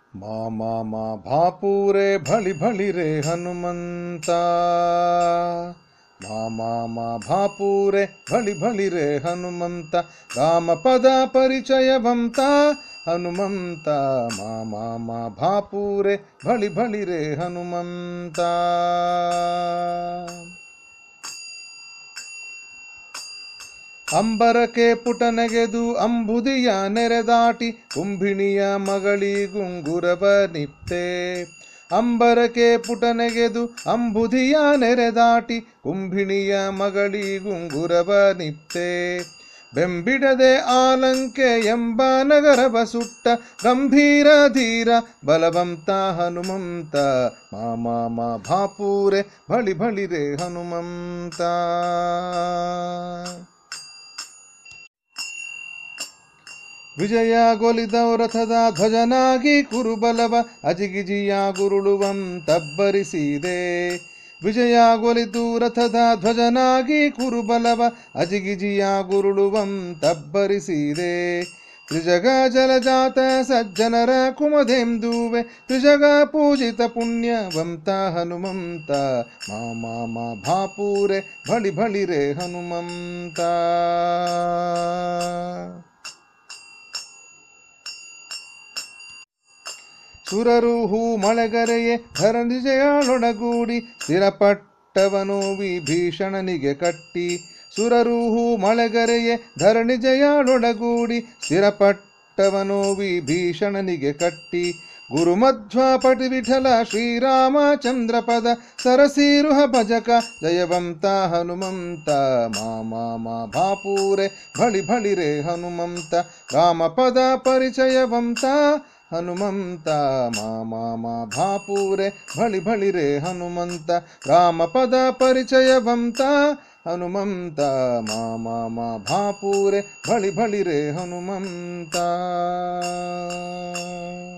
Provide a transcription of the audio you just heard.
ಮಾ ಭಾಪೂರೆ ಭಳಿ ಭಳಿ ರೇ ಹನುಮಂತ ಮಾ ಭಾಪೂರೆ ಭಳಿ ಭಳಿ ರೇ ಹನುಮಂತ ರಾಮ ಪದ ಪರಿಚಯವಂತ ಹನುಮಂತ ಮಾ ಭಾಪೂರೆ ಭಳಿ ಭಳಿ ರೇ ಹನುಮಂತ ಅಂಬರಕ್ಕೆ ಪುಟನೆಗೆದು ಅಂಬುದಿಯ ನೆರೆದಾಟಿ ಕುಂಭಿಣಿಯ ಮಗಳಿಗುಂಗುರವ ನಿಪ್ತೆ ಅಂಬರಕ್ಕೆ ಪುಟನೆಗೆದು ಅಂಬುದಿಯ ನೆರೆದಾಟಿ ಕುಂಭಿಣಿಯ ಮಗಳಿಗುಂಗುರವ ನಿಪ್ತೆ ಬೆಂಬಿಡದೆ ಆಲಂಕೆ ಎಂಬ ನಗರವ ಸುಟ್ಟ ಗಂಭೀರ ಧೀರ ಬಲವಂತ ಹನುಮಂತ ಮಾ ಭಾಪೂರೆ ಭಳಿ ಭಳಿ ರೇ ಹನುಮಂತ ವಿಜಯಗೊಲಿದವರಥದ ಧ್ವಜನಾಗಿ ಕುರುಬಲವ ಅಜಿಗಿಜಿಯ ಗುರುಳುವಂತಬ್ಬರಿಸಿದೆ ವಿಜಯಗೊಲಿದು ರಥದ ಧ್ವಜನಾಗಿ ಕುರುಬಲವ ಅಜಿಗಿಜಿಯ ಗುರುಳುವಂತಬ್ಬರಿಸಿದೆ ತ್ರಿಜಗ ಜಲಜಾತ ಸಜ್ಜನರ ಕುಮದೆಂದುವೆ ತ್ರಿಜಗ ಪೂಜಿತ ಪುಣ್ಯವಂತ ಹನುಮಂತ ಮಾ ಭಾಪೂರೆ ಭಳಿ ಭಳಿ ರೇ ಹನುಮಂತ ಸುರರು ಹೂ ಮಳೆಗರೆಯೇ ಧರಣಿಜೆಯಾಳೊಡಗೂಡಿ ಸ್ಥಿರಪಟ್ಟವನು ವಿಭೀಷಣನಿಗೆ ಕಟ್ಟಿ ಸುರರು ಹೂ ಮಳೆಗರೆಯೇ ಧರಣಿಜೆಯಾಳೊಡಗೂಡಿ ಸ್ಥಿರಪಟ್ಟವನು ವಿಭೀಷಣನಿಗೆ ಕಟ್ಟಿ ಗುರುಮಧ್ವಾಪಟಿ ವಿಠಲ ಶ್ರೀರಾಮಚಂದ್ರಪದ ಸರಸೀರುಹ ಭಜಕ ಜಯವಂತ ಹನುಮಂತ ಮಾ ಭಾಪೂರೆ ಭಳಿ ಭಳಿ ರೇ ಹನುಮಂತ ರಾಮಪದ ಪರಿಚಯವಂತ ಹನುಮಂತ ಮಾ ಭಾಪೂರೆ ಭಳಿ ಭಳಿ ರೇ ಹನುಮಂತ ರಾಮಪದ ಪರಿಚಯವಂತ ಹನುಮಂತ ಮಾ ಭಾಪೂರೆ ಭಳಿ ಭಳಿ ರೇ ಹನುಮಂತ